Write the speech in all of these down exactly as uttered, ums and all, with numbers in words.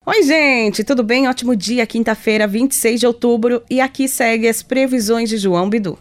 Oi, gente, tudo bem? Ótimo dia, quinta-feira, vinte e seis de outubro, e aqui segue as previsões de João Bidu.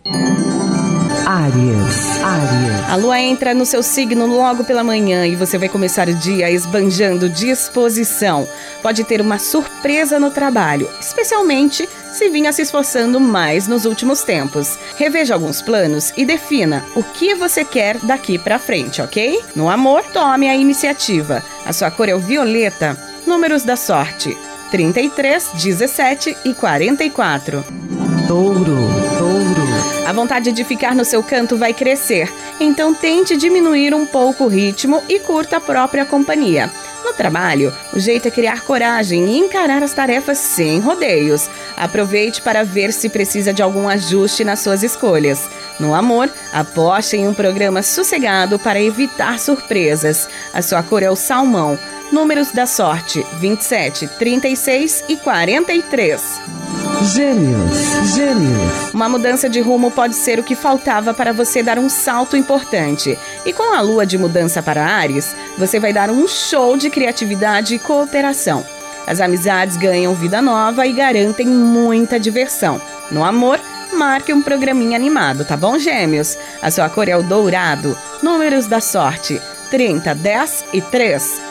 Áries, Áries. A lua entra no seu signo logo pela manhã e você vai começar o dia esbanjando disposição. Pode ter uma surpresa no trabalho, especialmente se vinha se esforçando mais nos últimos tempos. Reveja alguns planos e defina o que você quer daqui pra frente, ok? No amor, tome a iniciativa. A sua cor é o violeta. Números da sorte: trinta e três, dezessete e quarenta e quatro. Touro, Touro. A vontade de ficar no seu canto vai crescer, então tente diminuir um pouco o ritmo e curta a própria companhia. No trabalho, o jeito é criar coragem e encarar as tarefas sem rodeios. Aproveite para ver se precisa de algum ajuste nas suas escolhas. No amor, aposte em um programa sossegado para evitar surpresas. A sua cor é o salmão. Números da sorte: vinte e sete, trinta e seis e quarenta e três. Gêmeos, Gêmeos. Uma mudança de rumo pode ser o que faltava para você dar um salto importante. E com a lua de mudança para Áries, você vai dar um show de criatividade e cooperação. As amizades ganham vida nova e garantem muita diversão. No amor, marque um programinha animado, tá bom, Gêmeos? A sua cor é o dourado. Números da sorte: trinta, dez e três.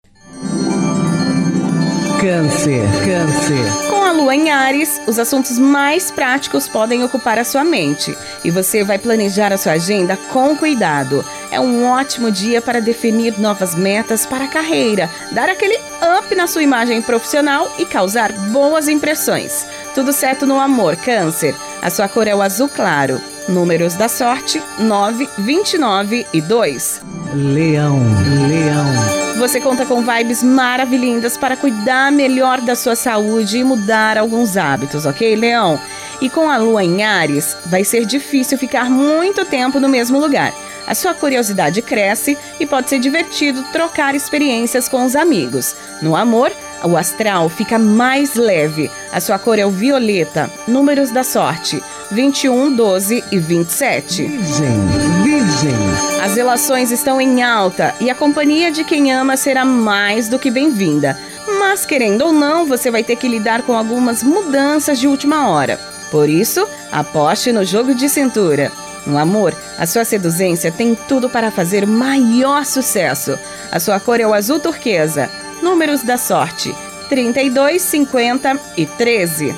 Câncer, Câncer. Com a lua em Áries, os assuntos mais práticos podem ocupar a sua mente e você vai planejar a sua agenda com cuidado. É um ótimo dia para definir novas metas para a carreira, dar aquele up na sua imagem profissional e causar boas impressões. Tudo certo no amor, Câncer. A sua cor é o azul claro. Números da sorte: nove, vinte e nove e dois. Leão, Leão. Você conta com vibes maravilhindas para cuidar melhor da sua saúde e mudar alguns hábitos, ok, Leão? E com a lua em Áries, vai ser difícil ficar muito tempo no mesmo lugar. A sua curiosidade cresce e pode ser divertido trocar experiências com os amigos. No amor, o astral fica mais leve. A sua cor é o violeta. Números da sorte: vinte e um, doze e vinte e sete. Virgem, Virgem. As relações estão em alta e a companhia de quem ama será mais do que bem-vinda. Mas, querendo ou não, você vai ter que lidar com algumas mudanças de última hora. Por isso, aposte no jogo de cintura. No amor, a sua seduzência tem tudo para fazer maior sucesso. A sua cor é o azul turquesa. Números da sorte: trinta e dois, cinquenta e treze.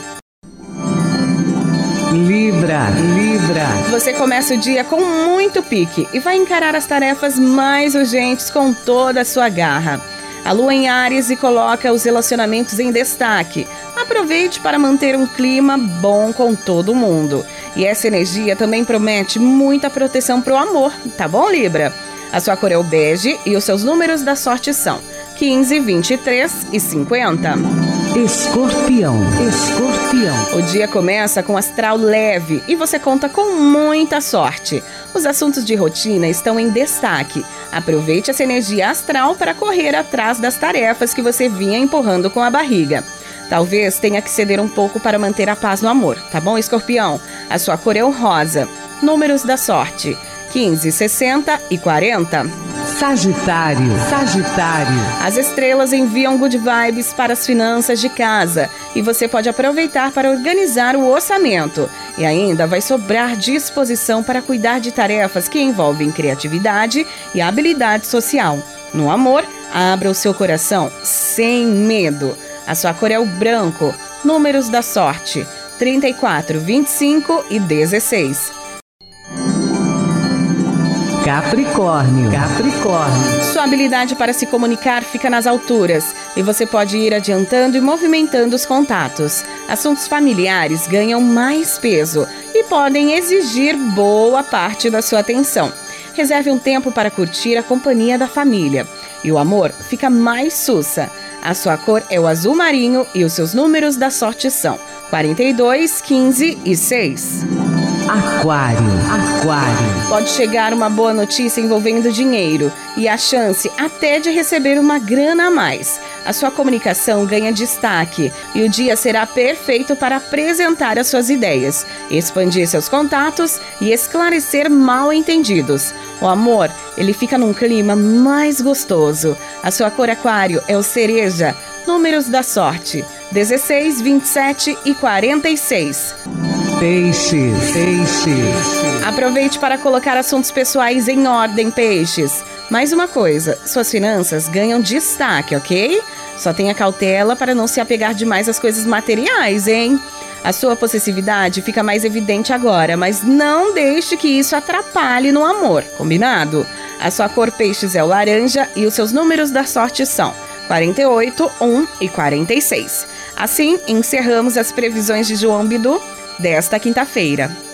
Libra, Libra. Você começa o dia com muito pique e vai encarar as tarefas mais urgentes com toda a sua garra. A lua em Áries e coloca os relacionamentos em destaque. Aproveite para manter um clima bom com todo mundo. E essa energia também promete muita proteção para o amor, tá bom, Libra? A sua cor é o bege e os seus números da sorte são quinze, vinte e três e cinquenta. Escorpião, Escorpião. O dia começa com astral leve e você conta com muita sorte. Os assuntos de rotina estão em destaque. Aproveite essa energia astral para correr atrás das tarefas que você vinha empurrando com a barriga. Talvez tenha que ceder um pouco para manter a paz no amor, tá bom, Escorpião? A sua cor é o rosa. Números da sorte: quinze, sessenta e quarenta. Sagitário, Sagitário. As estrelas enviam good vibes para as finanças de casa e você pode aproveitar para organizar o orçamento. E ainda vai sobrar disposição para cuidar de tarefas que envolvem criatividade e habilidade social. No amor, abra o seu coração sem medo. A sua cor é o branco. Números da sorte: trinta e quatro, vinte e cinco e dezesseis. Capricórnio, Capricórnio. Sua habilidade para se comunicar fica nas alturas e você pode ir adiantando e movimentando os contatos. Assuntos familiares ganham mais peso e podem exigir boa parte da sua atenção. Reserve um tempo para curtir a companhia da família. E o amor fica mais sussa. A sua cor é o azul marinho e os seus números da sorte são quarenta e dois, quinze e seis. Aquário, Aquário. Pode chegar uma boa notícia envolvendo dinheiro e a chance até de receber uma grana a mais. A sua comunicação ganha destaque e o dia será perfeito para apresentar as suas ideias, expandir seus contatos e esclarecer mal-entendidos. O amor, ele fica num clima mais gostoso. A sua cor aquário é o cereja. Números da sorte: dezesseis, vinte e sete e quarenta e seis. Peixes, peixes. Aproveite para colocar assuntos pessoais em ordem, peixes. Mais uma coisa, suas finanças ganham destaque, ok? Só tenha cautela para não se apegar demais às coisas materiais, hein? A sua possessividade fica mais evidente agora, mas não deixe que isso atrapalhe no amor, combinado? A sua cor peixes é o laranja e os seus números da sorte são quarenta e oito, um e quarenta e seis. Assim, encerramos as previsões de João Bidu desta quinta-feira.